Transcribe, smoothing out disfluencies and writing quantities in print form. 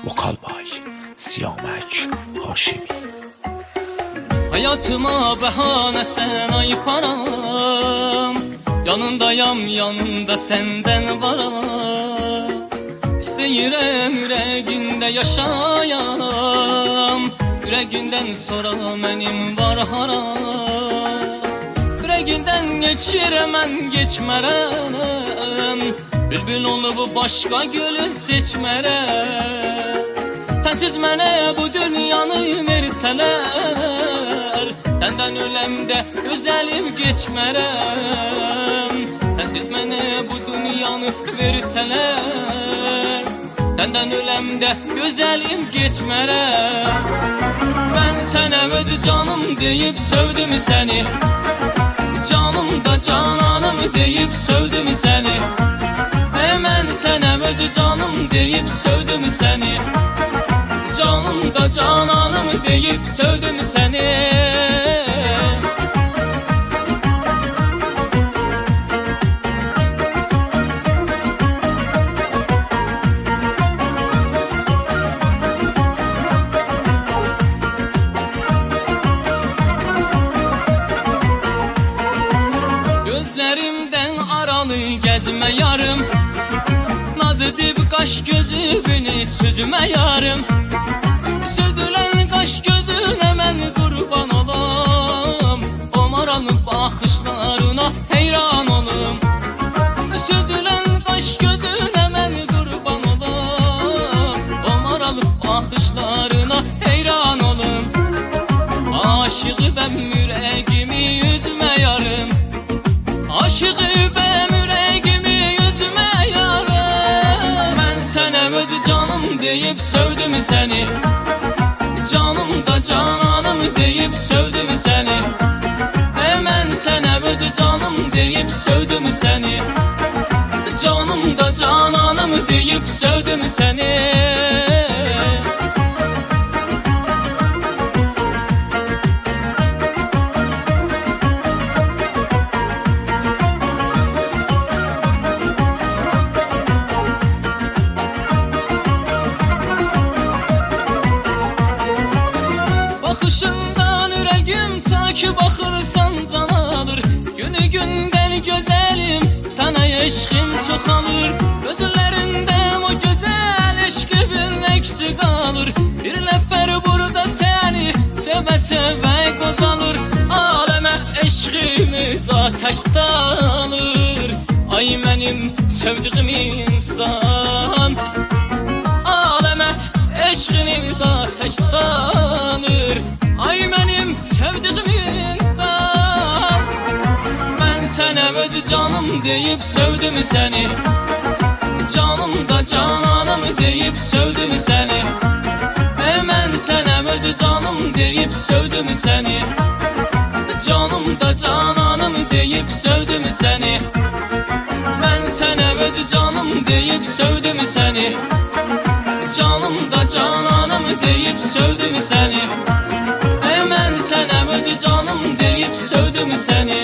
Vokalbay Siyamək Haşimi. Hayatıma bahane sen ayıparam, yanındayam, yanında senden varam. İsteyirəm yüreğinde yaşayam, yüreğinden sonra benim var haram. Yüreğinden geçiremem geçmerem, bülbül olup başka gülü seçmerem. Sensiz mənə bu dünyanı versələr, səndən öləmdə gözəlim geçmərəm. Sensiz mənə bu dünyanı versələr, səndən öləmdə gözəlim geçmərəm. Mən sənə öz canım deyib sövdüm səni, canım da cananım deyib sövdüm səni. Mən sənə öz canım deyib sövdüm səni, canım da cananım deyib sövdüm səni. Gözlerimden aralı gezme yarım, naz edip kaş gözünü süzme yarım. Süzülen kaş gözüne mən kurban olam, o maralı bakışlarına heyran olum. Süzülen kaş gözüne mən kurban olam, o maralı bakışlarına heyran olum. Aşığı ben yüreğimi yüzme yarım, aşığı ben yüreğimi yüzme yarım. Ben sənə öz canım deyib sövdüm səni, canım da cananım deyib sövdüm səni. Mən sənə öz canım deyib sövdüm səni, canım da cananım deyib sövdüm səni. Bakışından yüreğim ta ki bakırsan can alır. Günü günden güzelim sana eşkim çoxalır. Gözlerinde o güzel eşkimin eksik kalır. Bir nefer burada seni seve seve qocalır. Aleme eşkimiz ateş salır, ay benim sevdiğim insan. Aleme eşkimiz ateş salır, ay benim sevdiğim insan. Ben sənə öz canım deyib sövdüm səni, canım da cananım deyib sövdüm səni. Mən sənə öz canım deyib sövdüm səni, canım da cananım deyib sövdüm səni. Mən sənə öz canım deyib sövdüm səni, canım da cananım deyib sövdüm səni. Mən sənə öz canım deyib sövdüm səni,